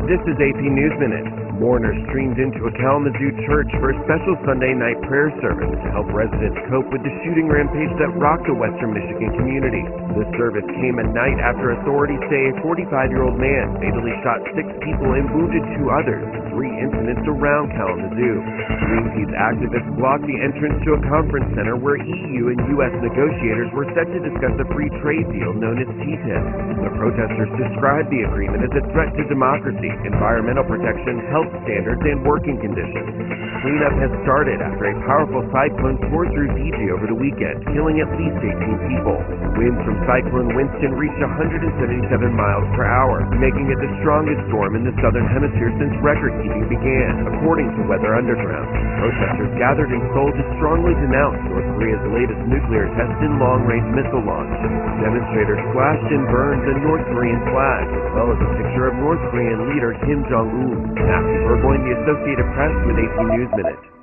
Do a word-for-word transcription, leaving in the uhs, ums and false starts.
This is A P News Minute. Mourners streamed into a Kalamazoo church for a special Sunday night prayer service to help residents cope with the shooting rampage that rocked a western Michigan community. The service came a night after authorities say a forty-five-year-old man fatally shot six people and wounded two others in three incidents around Kalamazoo. Greenpeace activists blocked the entrance to a conference center where E U and U S negotiators were set to discuss a free trade deal known as T T I P. The protesters described the agreement as a threat to democracy, environmental protection, health standards, and working conditions. Cleanup has started after a powerful cyclone tore through Fiji over the weekend, killing at least eighteen people. Winds from Cyclone Winston reached one hundred seventy-seven miles per hour, making it the strongest storm in the southern hemisphere since record-keeping began, according to Weather Underground. Protesters gathered in Seoul to strongly denounce North Korea's latest nuclear test and long-range missile launch. Demonstrators flashed and burned the North Korean flag, as well as a picture of North Korean leader Kim Jong-un. Matthew Burgoyne, The Associated Press, with A P News Minute.